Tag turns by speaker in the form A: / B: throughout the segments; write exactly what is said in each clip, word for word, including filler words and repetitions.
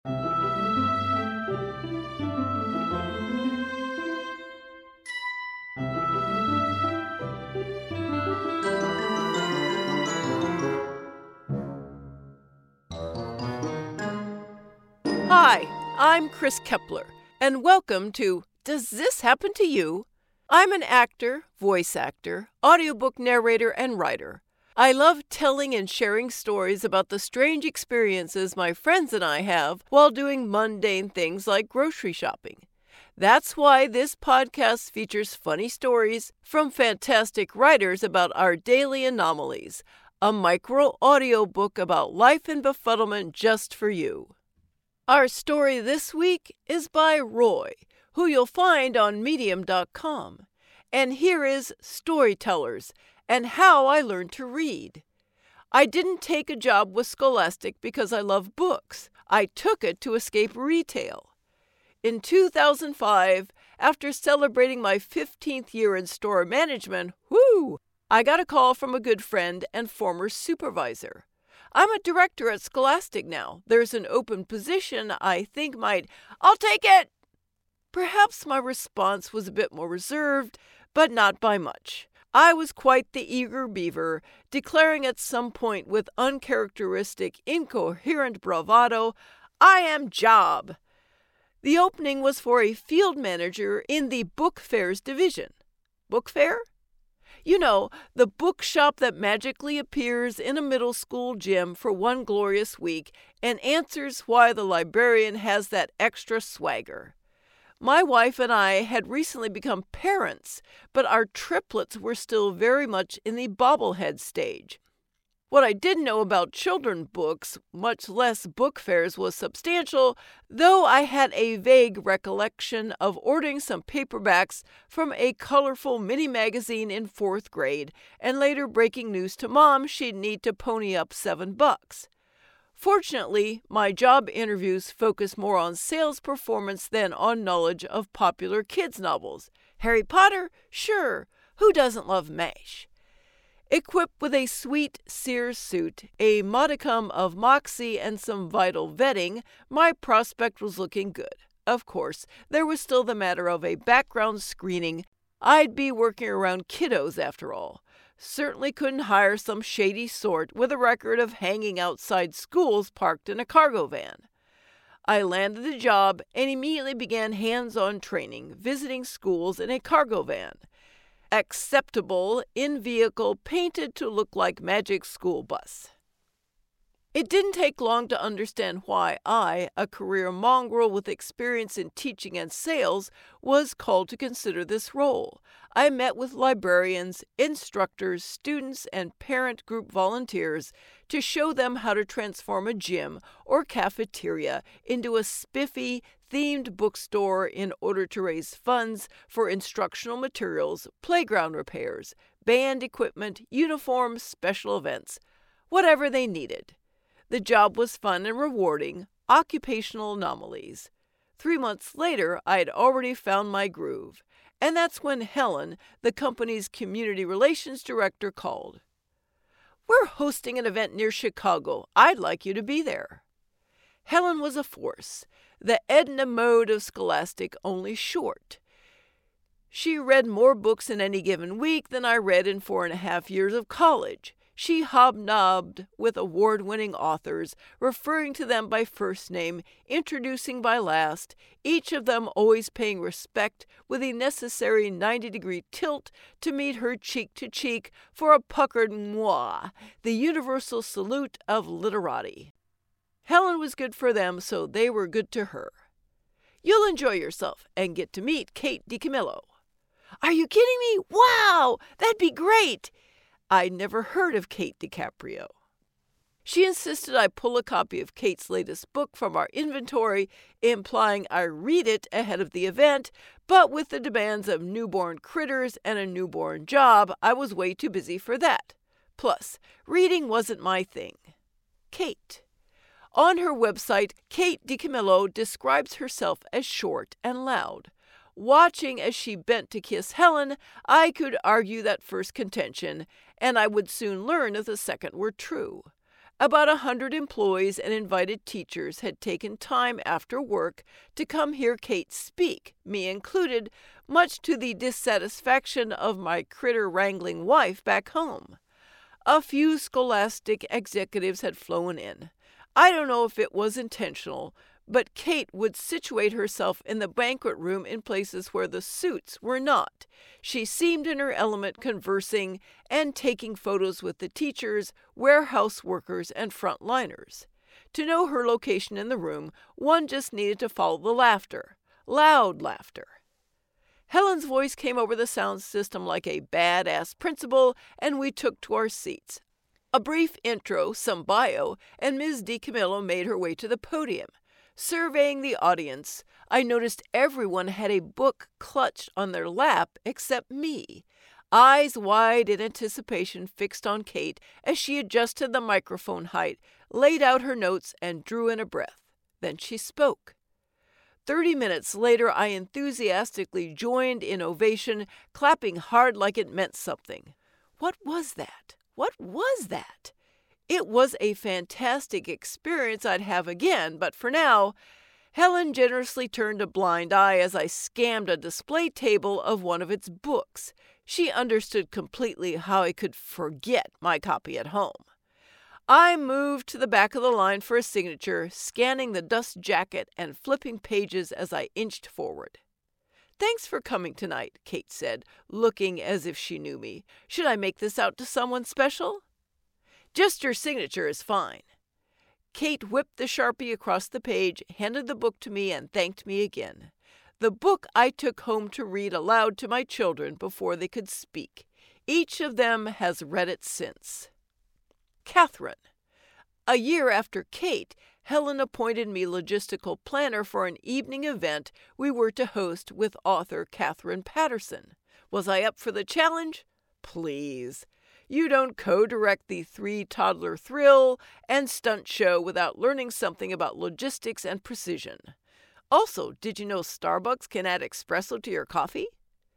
A: Hi, I'm Chris Kepler, and welcome to Does This Happen to You? I'm an actor, voice actor, audiobook narrator, and writer. I love telling and sharing stories about the strange experiences my friends and I have while doing mundane things like grocery shopping. That's why this podcast features funny stories from fantastic writers about our daily anomalies, a micro audiobook about life and befuddlement just for you. Our story this week is by Roy, who you'll find on medium dot com. And here is Storytellers and How I Learned to Read. I didn't take a job with Scholastic because I love books. I took it to escape retail. In two thousand five, after celebrating my fifteenth year in store management, whoo, I got a call from a good friend and former supervisor. I'm a director at Scholastic now. There's an open position I think might... I'll take it! Perhaps my response was a bit more reserved, but not by much. I was quite the eager beaver, declaring at some point with uncharacteristic, incoherent bravado, I am job. The opening was for a field manager in the book fairs division. Book fair? You know, the bookshop that magically appears in a middle school gym for one glorious week and answers why the librarian has that extra swagger. My wife and I had recently become parents, but our triplets were still very much in the bobblehead stage. What I didn't know about children's books, much less book fairs, was substantial, though I had a vague recollection of ordering some paperbacks from a colorful mini magazine in fourth grade, and later breaking news to Mom she'd need to pony up seven bucks. Fortunately, my job interviews focused more on sales performance than on knowledge of popular kids' novels. Harry Potter? Sure. Who doesn't love MASH? Equipped with a sweet Sears suit, a modicum of moxie, and some vital vetting, my prospect was looking good. Of course, there was still the matter of a background screening. I'd be working around kiddos after all. Certainly couldn't hire some shady sort with a record of hanging outside schools parked in a cargo van. I landed the job and immediately began hands-on training, visiting schools in a cargo van. Acceptable in-vehicle painted to look like Magic School Bus. It didn't take long to understand why I, a career mongrel with experience in teaching and sales, was called to consider this role. I met with librarians, instructors, students, and parent group volunteers to show them how to transform a gym or cafeteria into a spiffy, themed bookstore in order to raise funds for instructional materials, playground repairs, band equipment, uniforms, special events, whatever they needed. The job was fun and rewarding, occupational anomalies. Three months later, I had already found my groove, and that's when Helen, the company's community relations director, called. We're hosting an event near Chicago. I'd like you to be there. Helen was a force, the Edna Mode of Scholastic, only short. She read more books in any given week than I read in four and a half years of college. She hobnobbed with award-winning authors, referring to them by first name, introducing by last, each of them always paying respect with the necessary ninety-degree tilt to meet her cheek to cheek for a puckered moi, the universal salute of literati. Helen was good for them, so they were good to her. You'll enjoy yourself and get to meet Kate DiCamillo. Are you kidding me? Wow, that'd be great! I'd never heard of Kate DiCaprio. She insisted I pull a copy of Kate's latest book from our inventory, implying I read it ahead of the event, but with the demands of newborn critters and a newborn job, I was way too busy for that. Plus, reading wasn't my thing. Kate. On her website, Kate DiCamillo describes herself as short and loud. Watching as she bent to kiss Helen, I could argue that first contention, and I would soon learn if the second were true. About a hundred employees and invited teachers had taken time after work to come hear Kate speak, me included, much to the dissatisfaction of my critter-wrangling wife back home. A few scholastic executives had flown in. I don't know if it was intentional, but Kate would situate herself in the banquet room in places where the suits were not. She seemed in her element, conversing and taking photos with the teachers, warehouse workers, and frontliners. To know her location in the room, one just needed to follow the laughter. Loud laughter. Helen's voice came over the sound system like a badass principal, and we took to our seats. A brief intro, some bio, and Miz DiCamillo made her way to the podium. Surveying the audience, I noticed everyone had a book clutched on their lap except me, eyes wide in anticipation fixed on Kate as she adjusted the microphone height, laid out her notes, and drew in a breath. Then she spoke. Thirty minutes later, I enthusiastically joined in ovation, clapping hard like it meant something. What was that? What was that? It was a fantastic experience I'd have again, but for now, Helen generously turned a blind eye as I scammed a display table of one of its books. She understood completely how I could forget my copy at home. I moved to the back of the line for a signature, scanning the dust jacket and flipping pages as I inched forward. "Thanks for coming tonight," Kate said, looking as if she knew me. "Should I make this out to someone special?" "Just your signature is fine." Kate whipped the Sharpie across the page, handed the book to me, and thanked me again. The book I took home to read aloud to my children before they could speak. Each of them has read it since. Catherine. A year after Kate, Helen appointed me logistical planner for an evening event we were to host with author Katherine Paterson. Was I up for the challenge? Please. You don't co-direct the three-toddler thrill and stunt show without learning something about logistics and precision. Also, did you know Starbucks can add espresso to your coffee?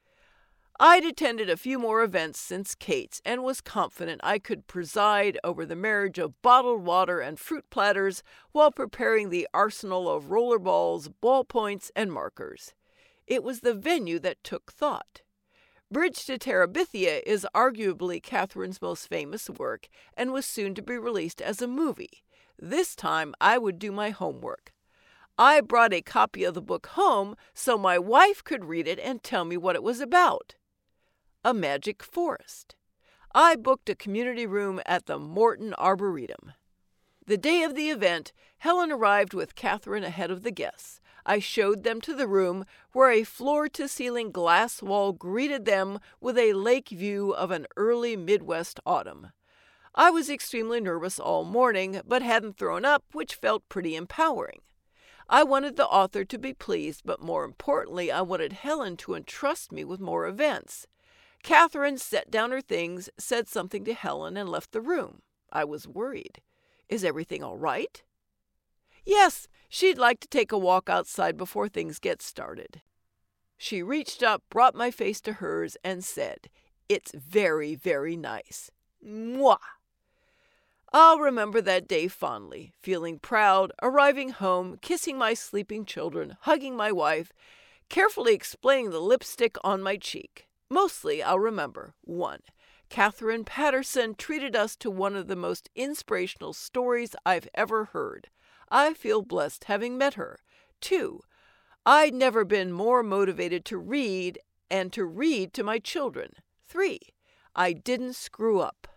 A: I'd attended a few more events since Kate's and was confident I could preside over the marriage of bottled water and fruit platters while preparing the arsenal of rollerballs, ballpoints, and markers. It was the venue that took thought. Bridge to Terabithia is arguably Catherine's most famous work and was soon to be released as a movie. This time I would do my homework. I brought a copy of the book home so my wife could read it and tell me what it was about. A magic forest. I booked a community room at the Morton Arboretum. The day of the event, Helen arrived with Catherine ahead of the guests. I showed them to the room where a floor-to-ceiling glass wall greeted them with a lake view of an early Midwest autumn. I was extremely nervous all morning, but hadn't thrown up, which felt pretty empowering. I wanted the author to be pleased, but more importantly, I wanted Helen to entrust me with more events. Catherine set down her things, said something to Helen, and left the room. I was worried. Is everything all right? Yes, she'd like to take a walk outside before things get started. She reached up, brought my face to hers, and said, "It's very, very nice." Mwah! I'll remember that day fondly, feeling proud, arriving home, kissing my sleeping children, hugging my wife, carefully explaining the lipstick on my cheek. Mostly I'll remember, one, Katherine Paterson treated us to one of the most inspirational stories I've ever heard. I feel blessed having met her. Two, I'd never been more motivated to read and to read to my children. Three, I didn't screw up.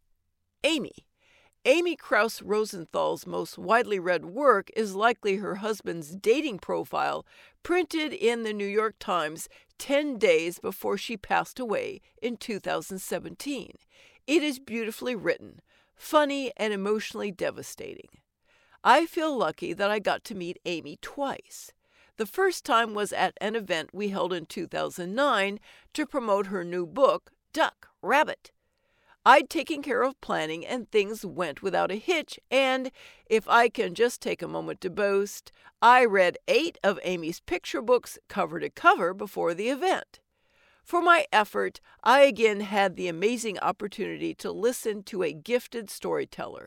A: Amy. Amy Krouse Rosenthal's most widely read work is likely her husband's dating profile, printed in the New York Times ten days before she passed away in two thousand seventeen. It is beautifully written, funny, and emotionally devastating. I feel lucky that I got to meet Amy twice. The first time was at an event we held in two thousand nine to promote her new book, Duck, Rabbit. I'd taken care of planning and things went without a hitch, and, if I can just take a moment to boast, I read eight of Amy's picture books cover to cover before the event. For my effort, I again had the amazing opportunity to listen to a gifted storyteller.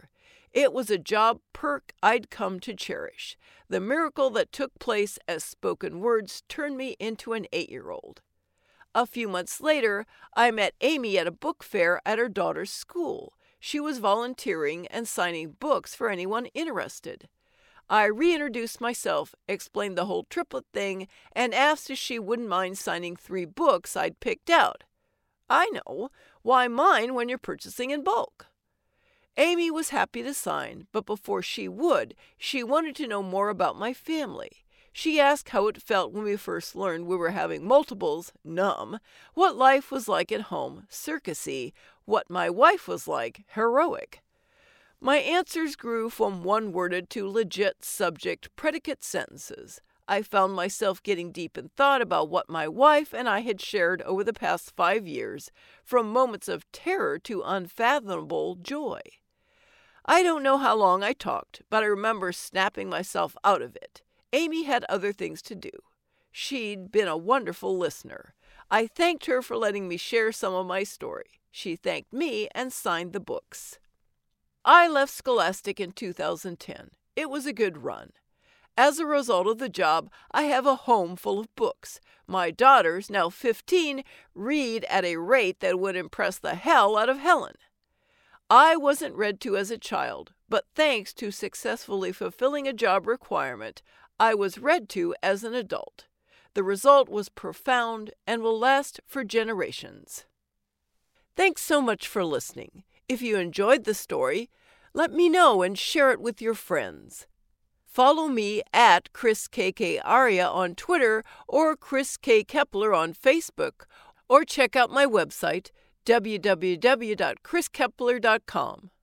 A: It was a job perk I'd come to cherish. The miracle that took place as spoken words turned me into an eight-year-old. A few months later, I met Amy at a book fair at her daughter's school. She was volunteering and signing books for anyone interested. I reintroduced myself, explained the whole triplet thing, and asked if she wouldn't mind signing three books I'd picked out. I know. Why mine when you're purchasing in bulk? Amy was happy to sign, but before she would, she wanted to know more about my family. She asked how it felt when we first learned we were having multiples, numb, what life was like at home, circusy, what my wife was like, heroic. My answers grew from one-worded to legit subject-predicate sentences. I found myself getting deep in thought about what my wife and I had shared over the past five years, from moments of terror to unfathomable joy. I don't know how long I talked, but I remember snapping myself out of it. Amy had other things to do. She'd been a wonderful listener. I thanked her for letting me share some of my story. She thanked me and signed the books. I left Scholastic in two thousand ten. It was a good run. As a result of the job, I have a home full of books. My daughters, now fifteen, read at a rate that would impress the hell out of Helen. I wasn't read to as a child, but thanks to successfully fulfilling a job requirement, I was read to as an adult. The result was profound and will last for generations. Thanks so much for listening. If you enjoyed the story, let me know and share it with your friends. Follow me at Chris K K Aria on Twitter or Chris K. Kepler on Facebook, or check out my website, w w w dot chris kepler dot com.